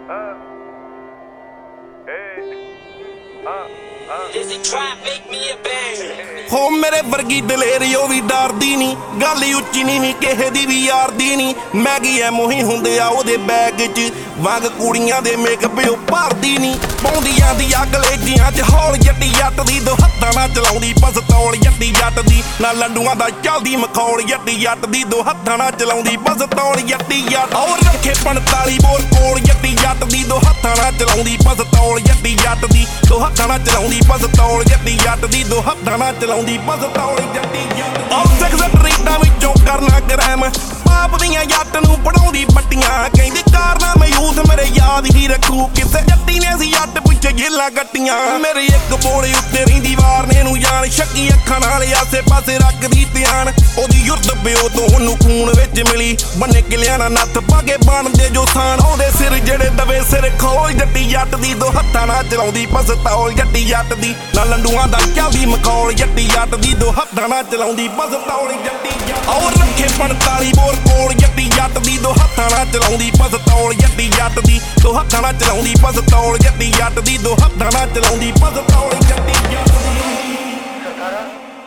ਹੋ ਮੇਰੇ ਵਰਗੀ ਦਲੇਰੀ ਉਹ ਵੀ ਡਰਦੀ ਨੀ, ਗੱਲ ਉੱਚੀ ਨੀ ਕਿਸੇ ਦੀ ਵੀ ਯਾਰਦੀ ਨੀ। ਮੈਗੀ ਐਮੋ ਹੀ ਹੁੰਦੇ ਆ ਉਹਦੇ ਬੈਗ 'ਚ, ਵਾਂਗ ਕੁੜੀਆਂ ਦੇ ਮੇਕਅਪ ਉਹ ਭਰਦੀ ਨੀ। ਪਾਉਂਦੀਆਂ ਦੀ ਗਲੇਜੀਆਂ 'ਚ ਹੌਲ ਜੱਟੀ ਜੱਟ ਦੀ, ਦੋ ਹੱਥਾਂ ਨਾਲ ਚਲਾਉਂਦੀ ਪਸਤੌਲ ਜੱਟੀ ਜੱਟ ਦੀ। ਨਾ ਲੰਡੂਆਂ ਦਾ ਚੱਲਦੀ ਮਖੌਲ ਜੱਟੀ ਜੱਟ ਦੀ, ਦੋ ਹੱਥਾਂ ਨਾਲ ਚਲਾਉਂਦੀ ਪਸਤੌਲ ਜੱਟੀ ਜੱਟ। ਔਰ ਰੱਖੇ 45 ਬੋਰ ਕੋਲ ਜੱਟੀ ਜੱਟ ਦੀ, ਦੋ ਹੱਥਾਂ ਨਾਲ ਚਲਾਉਂਦੀ ਪਸਤੌਲ ਜੱਟੀ ਜੱਟ ਦੀ, ਦੋ ਹੱਥਾਂ ਨਾਲ ਚਲਾਉਂਦੀ ਪਸਤੌਲ ਜੱਟੀ ਜੱਟ ਦੀ, ਦੋ ਹੱਥਾਂ ਨਾਲ ਚਲਾਉਂਦੀ ਪਸਤੌਲ ਜੱਟੀ ਜੱਟ। ਔਰ ਸਿਕਸ ਟਰੀਟਾਂ ਵਿੱਚੋਂ ਕਰਨਾ ਕ੍ਰਾਈਮ, ਪਾਪ ਦੀਆਂ ਜੱਟ ਨੂੰ ਪੜਾਉਂਦੀ ਪੱਟੀਆਂ। ਕਹਿੰਦੀ ਕਾਰਨਾਮੇ ਯੂਥ ਮੇਰੇ ਯਾਦ ਹੀ ਰੱਖੂ, ਕਿਸੇ ਜੱਟੀ ਨੇ ਸੀ ਜੱਟ ਪਿੱਛੇ ਜੇਲਾਂ ਕੱਟੀਆਂ। ਮੇਰੇ ਇੱਕ ਬੋਲੇ ਉੱਤੇ ਰਹਿੰਦੀ ਵਾਰ ਨੇ ਨੂੰ ਜਾਣ, ਸ਼ੱਕੀ ਅੱਖਾਂ ਨਾਲ ਆਸੇ ਪਾਸੇ ਰੱਖਦੀ ਧਿਆਨ। ਉਹਦੀ ਯੁਰਤ ਪਿਓ ਤੋਂ ਉਹਨੂੰ ਖੂਨ ਵਿੱਚ ਮਿਲੀ, ਬੰਨੇ ਕਿਲਿਆਂ ਨਾਲ ਨੱਥ ਪਾਗੇ ਬਣਦੇ ਜੋ ਥਾਨ। ਉਹਦੇ ਸਿਰ ਜਿਹੜੇ ਦਵੇ ਸਿਰ ਖੋਲ ਜੱਟੀ ਜੱਟ ਦੀ, ਦੋ ਹੱਥਾਂ ਨਾਲ ਚਲਾਉਂਦੀ ਪਸਤੌਲ ਜੱਟੀ ਜੱਟ ਦੀ। ਨਾ ਲੰਡੂਆਂ ਦਾ ਚੱਲਦੀ ਮਖੌਲ ਜੱਟੀ ਜੱਟ ਦੀ, ਦੋ ਹੱਥਾਂ ਨਾਲ ਚਲਾਉਂਦੀ ਪਸਤੌਲ ਜੱਟੀ ਜੱਟ। ਔਰ ਰੱਖੇ 45 ਬੋਰ ਕੋਲ ਜੱਟੀ ਜੱਟ ਦੀ, ਦੋ ਹੱਥਾਂ ਨਾਲ ਚਲਾਉਂਦੀ ਪਸਤੌਲ ਜੱਟੀ ਜੱਟ ਦੀ, ਦੋ ਹੱਥਾਂ ਨਾਲ ਚਲਾਉਂਦੀ ਪਸਤੌਲ ਜੱਟੀ ਜੱਟ ਦੀ, ਦੋ ਹੱਥਾਂ ਨਾਲ ਚਲਾਉਂਦੀ ਪਸਤੌਲ ਜੱਟੀ ਜੱਟ ਦੀ। ਸਰਦਾਰਾ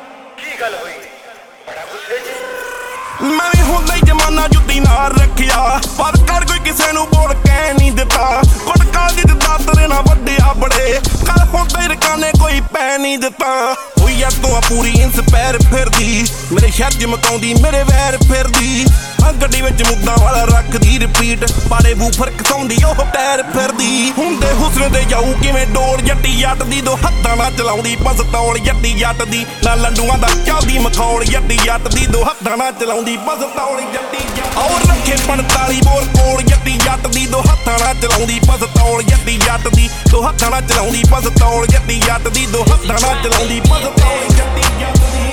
ਕੀ ਗੱਲ ਹੋਈ, ਬੜਾ ਗੁੱਸੇ 'ਚ? ਮੈਂ ਵੀ ਹੁੰਦਾ ਹੀ ਜਮਾਨਾ ਜੁੱਤੀ ਨਾਲ ਰੱਖਿਆ, ਪਰ ਕਰ ਕੋਈ ਕਿਸੇ ਨੂੰ ਬੋਲ ਕਹਿ ਨਹੀਂ ਦਿੱਤਾ। ਕੁੜਕਾ ਦੀ ਦਾਤਰੇ ਨਾ ਵੱਡਿਆ ਬੜੇ, ਕੱਲ ਹੁੰਦਾ ਰਕਾਨੇ ਕੋਈ ਪੈ ਨਹੀਂ ਦਿੱਤਾ। ਹੋਈ ਯਾਰ ਤੂੰ ਪੂਰੀ ਇੰਸਪਾਇਰ ਫਿਰਦੀ, ਮੇਰੇ ਸ਼ਹਿਰ 'ਚ ਮਕਾਉਂਦੀ ਮੇਰੇ ਵੈਰ ਫਿਰਦੀ। ਗੱਡੀ ਵਿੱਚ ਮੁੱਦਾ ਵਾਲਾ ਰੱਖਦੀ ਰਿਪੀਟ, ਪਾੜੇ ਬੂਫਰ ਕਸਾਉਂਦੀ ਉਹ ਪੈਰ ਫਿਰਦੀ। ਹੁੰਦੇ ਹੁਸਨ ਦੇ ਜਾਊ ਕਿਵੇਂ ਡੋਲ ਜੱਟੀ ਜੱਟ ਦੀ, ਦੋ ਹੱਥਾਂ ਨਾਲ ਚਲਾਉਂਦੀ ਪਸਤੌਲ ਜੱਟੀ ਜੱਟ ਦੀ। ਨਾ ਲੰਡੂਆਂ ਦਾ ਚੱਲਦੀ ਮਖੌਲ ਜੱਟੀ ਜੱਟ ਦੀ, ਦੋ ਹੱਥਾਂ ਨਾਲ ਚਲਾਉਂਦੀ ਪਸਤੌਲ ਜੱਟੀ ਜੱਟ। ਔਰ ਰੱਖੇ 45 ਬੋਰ ਕੋਲ ਜੱਟੀ ਜੱਟ ਦੀ, ਦੋ ਹੱਥਾਂ ਨਾਲ ਚਲਾਉਂਦੀ ਪਸਤੌਲ ਜੱਟੀ ਜੱਟ ਦੀ, ਦੋ ਹੱਥਾਂ ਨਾਲ ਚਲਾਉਂਦੀ ਪਸਤੌਲ ਜੱਟੀ ਜੱਟ ਦੀ, ਦੋ ਹੱਥਾਂ ਨਾਲ ਚਲਾਉਂਦੀ ਪਸਤੌਲ ਜੱਟੀ ਜੱਟ ਦੀ।